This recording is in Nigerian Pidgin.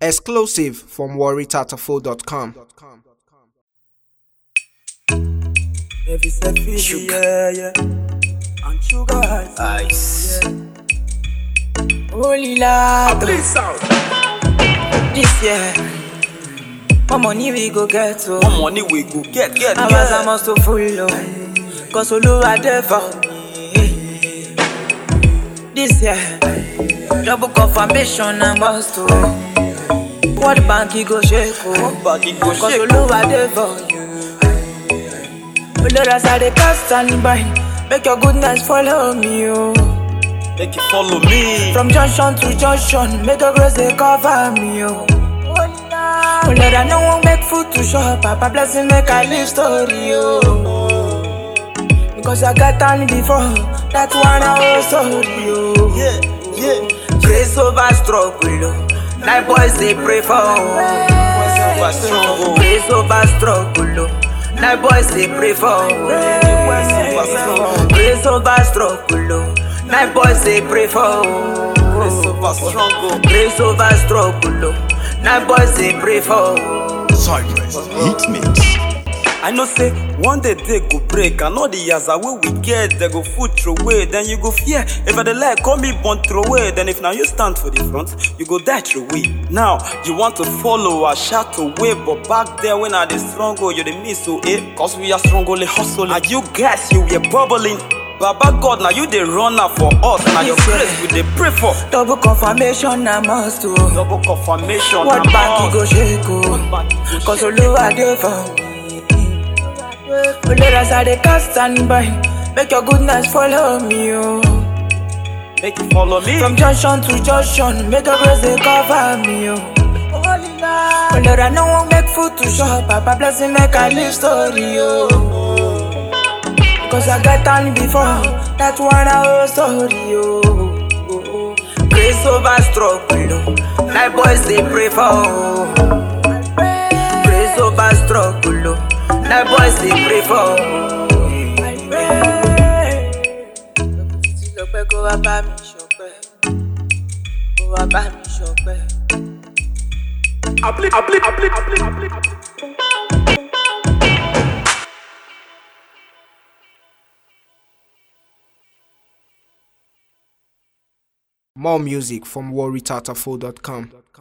Exclusive from warriortatafo.com. Every step is yeah. And sugar Ice. Holy Lord, Please out. this year, more money we go get to. More money we go get. I must to follow, cause Oluwa dey for me. This year, double confirmation I must to. What bank he go shake, But it go cause shake. Oluwa dey for you. Lord, as I dey cast and bind, make your goodness follow me, oh. Make you follow me. From junction to junction, make your grace they cover me, oh. Oh Lord, I no one beg food to shop, Papa blessing make I live story, oh. Because I got time before, that's one I was sorry, oh. Yeah. Grace over struggle, oh. Night boys they pray for, Over strong, oh. grace over struggle, oh. Night boys they pray for, grace over struggle, oh. Night boys they pray for, Grace over strong, oh. grace over struggle, oh. Night boys they pray for. Cypress Hit Mix. I know say one day they go break, and all the years away we get, they go foot throw away. Then you go fear if I the like call me born throw away. Then if now you stand for the front, you go die through away. Now you want to follow or shout away, but back there when I the strong, oh, you the miss so cause we are strong only hustling. And you guys you were bubbling. Baba God, now you the runner for us. Now your grace we dey pray for. Double confirmation I must do. Double confirmation. What na back he must. go shake, oh. Back you go Cause shake. Oluwa dey for me. Oh Lord, as I dey cast and bind, make your goodness follow me, oh. Make you follow me. From junction to junction, make your grace they cover me, oh. Oh Lord, I no one beg food to shop, Papa blessing make I live story, oh. Cause I got time before, that's one I was sorry, oh. Grace over struggle, oh. Night boys they pray for, oh. Grace over struggle, oh. Night boys they pray for, oh. Kó wá bá mi ṣọpẹ́, kó wá bá mi ṣọpẹ́. More music from warriortatafo.com.